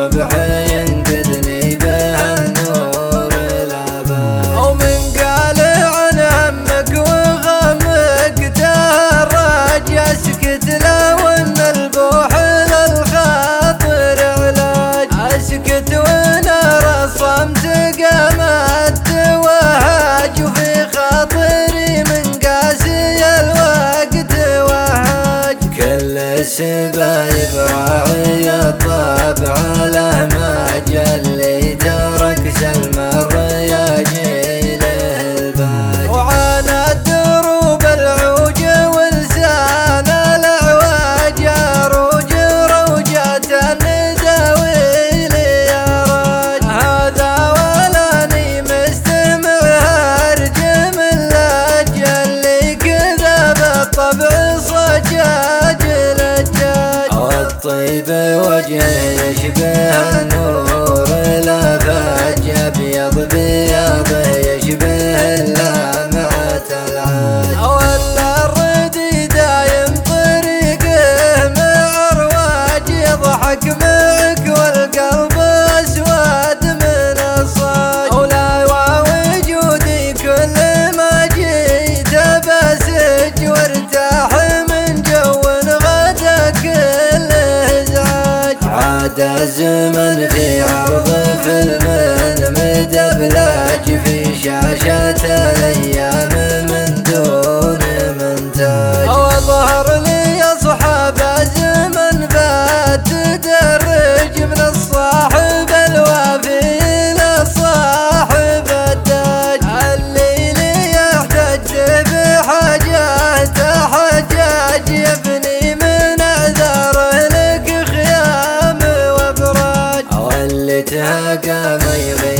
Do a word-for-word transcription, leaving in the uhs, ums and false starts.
الطبع ينقذني به النور الأبد. ومن قال عن همك وغمك تهرج اسكت لو ان البوح للخاطر علاج. اسكت ونار الصمت قامت توهج وفي خاطري من قاسي الوقت وهج. كل السبايب راعي الطبع له مجل اللي ترك سلم الرياجي له الباج. وعانى الدروب العوج ولسان الأعواج أروج روجة النداوي لي يراج. هذا ولاني مستمع هرجم اللج اللي كذا بالطبع صجاج لجاج. والطيب وجهه يشبه النور لا فج ابيض بياضه يشبه اللامعة العاج. ولا الردي دايم طريقه مع رواج يضحك معك والقلب اسود من الصاج. ولا وجودي كل ما جيت بسج وارتاح من جو غدا كل ازعاج. عاد الزمن في عرض فيلم مدبلج في شاشة الايام من دون منتاج. وظهر لي اصحاب الزمن بات تدرج من الصاحب الوافي للصاحب التاج. اللي لي يحتج بحاجاته حجاج يبني من اعذاره لك خيام وابراج. واللي تهاقى ما يغير